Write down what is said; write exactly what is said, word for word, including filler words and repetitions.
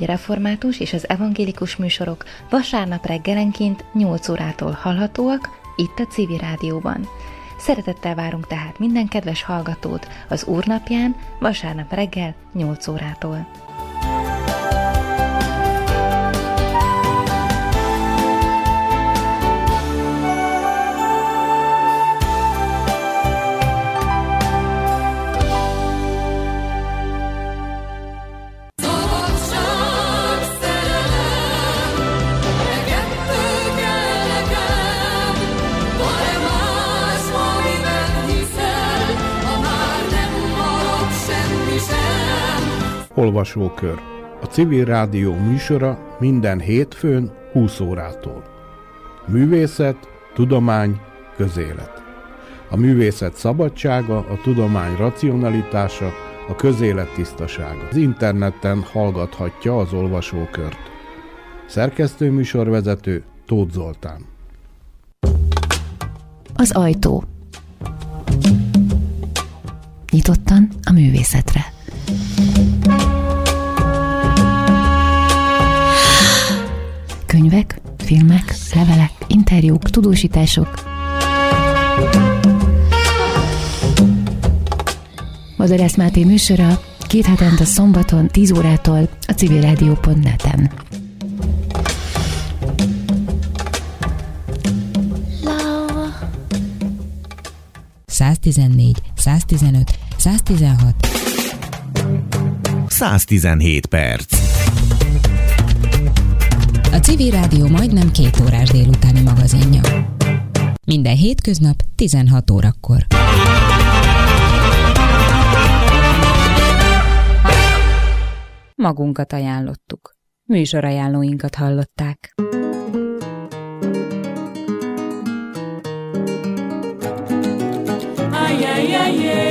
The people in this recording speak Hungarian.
református és az evangélikus műsorok vasárnap reggelenként nyolc órától hallhatóak itt a Civil Rádióban. Szeretettel várunk tehát minden kedves hallgatót az Úrnapján vasárnap reggel nyolc órától. Olvasókör. A Civil Rádió műsora minden hétfőn húsz órától. Művészet, tudomány, közélet. A művészet szabadsága, a tudomány racionalitása, a közélet tisztasága. Az interneten hallgathatja az olvasókört. Szerkesztő műsorvezető Tóth Zoltán. Az ajtó. Nyitottan a művészetre. Könyvek, filmek, levelek, interjúk, tudósítások. Bozorász Máté műsora két hetente szombaton tíz órától a civilradio pont net-en. száztizennégy, száztizenöt, száztizenhat száztizenhét perc. A Civil Rádió majdnem két órás délutáni magazinja. Minden hétköznap tizenhat órakor. Magunkat ajánlottuk. Műsorajánlóinkat hallották. Ay, ay, ay, ay.